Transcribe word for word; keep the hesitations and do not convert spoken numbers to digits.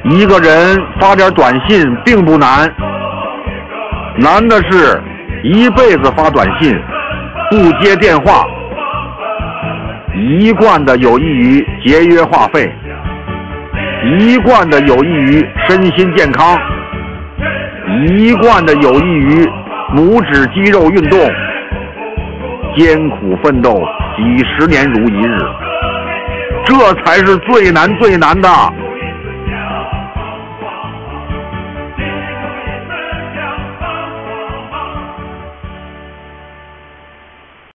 一个人发点短信并不难，难的是一辈子发短信不接电话，一贯的有益于节约话费，一贯的有益于身心健康，一贯的有益于拇指肌肉运动，艰苦奋斗几十年如一日，这才是最难最难的。